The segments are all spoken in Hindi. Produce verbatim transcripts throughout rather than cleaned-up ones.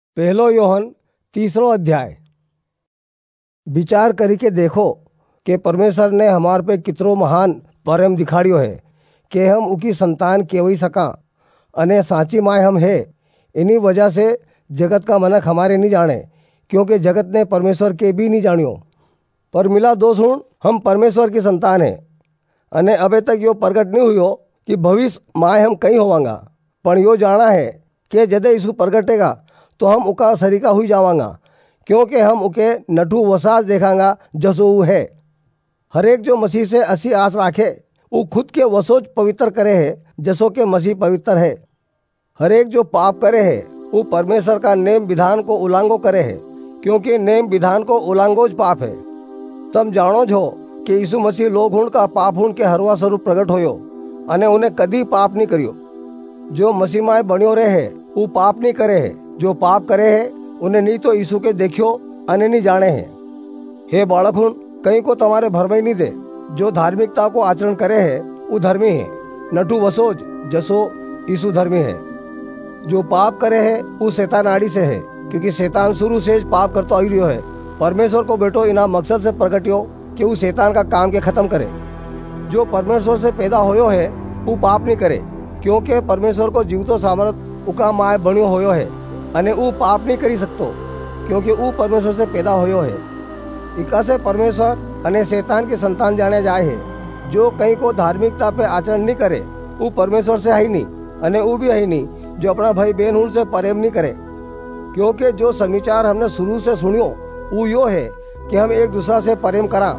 पहलो योहन तीसरो अध्याय। विचार करके देखो कि परमेश्वर ने हमार पे कितरो महान प्रेम दिखाड़ियो है कि हम उकी संतान केवई सका अने साची माय हम है। इन्हीं वजह से जगत का मनक हमारे नहीं जाने, क्योंकि जगत ने परमेश्वर के भी नहीं जानियो। पर मिला दो सुन, हम परमेश्वर की संतान है अने अबे तक यो प्रगट नहीं हुयो कि भविष्य माय हम कहीं होवांगा। पण यो जाना है कि जदे यीशु प्रगटेगा तो हम उका सरीका हुई जावांगा, क्योंकि हम उके नठू वसाज देखांगा जसो वो है। हरेक जो मसीह से ऐसी आस राखे वो खुद के वसोज पवित्र करे है जसो के मसीह पवित्र है। हरेक जो पाप करे है वो परमेश्वर का नेम विधान को उल्लंघो करे है, क्योंकि नेम विधान को उल्लंघोज पाप है। तम जानो जो कि यीशु मसीह लोग हुण का पाप हुण के हरवा स्वरूप प्रगट होयो अने उन्हें कदी पाप नहीं करियो। जो मसीह माय बण्यो रहे है वो पाप नहीं करे है। जो पाप करे है उन्हें नहीं तो यीशु के देखियो अने नहीं जाने हैं। हे बालक हुण, कहीं को तुम्हारे भरमई नहीं दे। जो धार्मिकता को आचरण करे है वो धर्मी है, नटू वसोज जसो यीशु धर्मी है। जो पाप करे है वो शैतान आड़ी से है, क्योंकि शैतान शुरू से पाप करतो आई रियो है। परमेश्वर को बेटो इना मकसद से प्रगटियो कि वो शैतान का काम के खत्म करे। जो परमेश्वर से पैदा होयो है वो पाप नहीं करे, क्योंकि परमेश्वर को जीवतो सामर्थ उका माय बण्यो होयो है अने वो पाप नहीं करी सकतो, क्योंकि वो परमेश्वर से पैदा होयो है। इका से परमेश्वर अने शैतान की संतान जाने जाए है। जो कहीं को धार्मिकता पे आचरण नहीं करे वो परमेश्वर से है ही नहीं अने वो भी है ही नहीं जो अपना भाई बहन उन से प्रेम नहीं करे। क्योंकि जो समाचार हमने शुरू से सुनियो वो यो है कि हम एक दूसरा से प्रेम करा।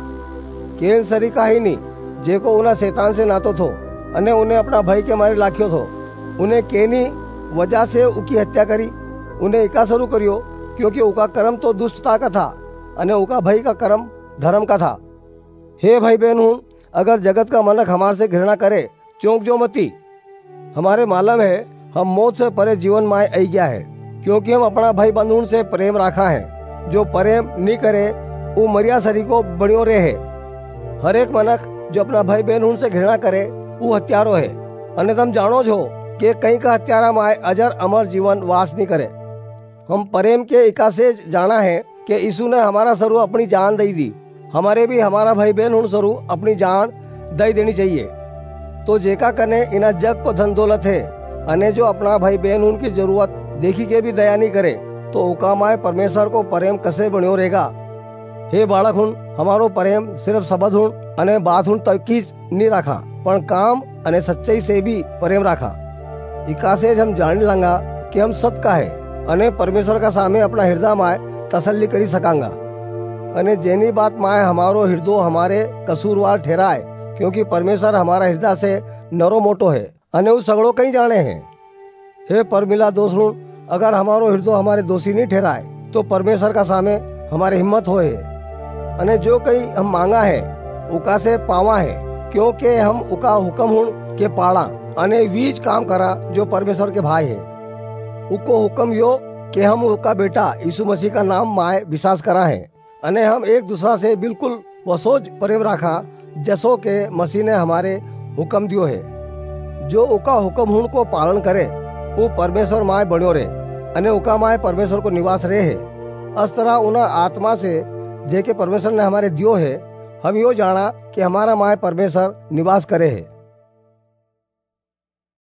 केन सरीका ही नहीं जेको उन्हें शैतान से नातो थो अने उन्हें अपना भाई के मारे लाख्यो थो। उन्हें केनी वजह से उकी हत्या करी। उन्हें इका शुरू करियो क्योंकि उका कर्म तो दुष्टता का था अने उका भाई का कर्म धर्म का था। हे भाई बहन हूँ, अगर जगत का मनक हमारे से घृणा करे चौंक जो मती। हमारे मालूम है हम मौत से परे जीवन माय आई गया है, क्योंकि हम अपना भाई बंधुन से प्रेम रखा है। जो प्रेम नहीं करे वो मरिया सरी को बणियो रहे है। हर एक मनक जो अपना भाई बहन उनसे घृणा करे वो हत्यारो है। अने तुम जानो जो कि कहीं का हत्यारा माय अजर अमर जीवन वास नहीं करे। हम प्रेम के इका से जाना है कि यीशु ने हमारा स्वरू अपनी जान दई दी। हमारे भी हमारा भाई बहन उन स्वरू अपनी जान दई देनी चाहिए। तो जेका कने इना जग को धन दौलत है अने जो अपना भाई बहन उनकी जरूरत देखी के भी दया नहीं करे तो उकामाए परमेश्वर को प्रेम कसे बण्यो रहेगा। हे बालक हुन, हमारो प्रेम सिर्फ शब्द हुन अने बात हुन तकीज नहीं रखा, पण काम अने सच्चाई से भी प्रेम रखा। इका से हम जान लांगा कि हम सत का है अने परमेश्वर का सामे अपना हृदय माय तसल्ली करी सकांगा। अने जेनी बात माय हमारो हृदय हमारे कसूरवार ठहराए, क्योंकि परमेश्वर हमारा हृदय से नरो मोटो है अने वो सगड़ो कहीं जाने हैं। हे परमिला दोस्त, अगर हमारो हृदय हमारे दोषी नहीं ठहराए तो परमेश्वर का सामे हमारे हिम्मत होए अने जो कहीं हम मांगा है उका से पावा है, क्योंकि हम उका हुक्म हुन के पाड़ा अने वीज काम करा जो परमेश्वर के भाई है। उको हुक्म यो कि हम उका बेटा यीशु मसीह का नाम माय विश्वास करा है अने हम एक दूसरा से बिल्कुल वसोज प्रेम रखा जसो के मसीह ने हमारे हुक्म दियो है। जो उका हुक्म हुन को पालन करे वो परमेश्वर माय बण्यो रहे अने उका माय परमेश्वर को निवास रहे है। इस तरह उना आत्मा से जे के परमेश्वर ने हमारे दियो है हम यो जाना कि हमारा माय परमेश्वर निवास करे है।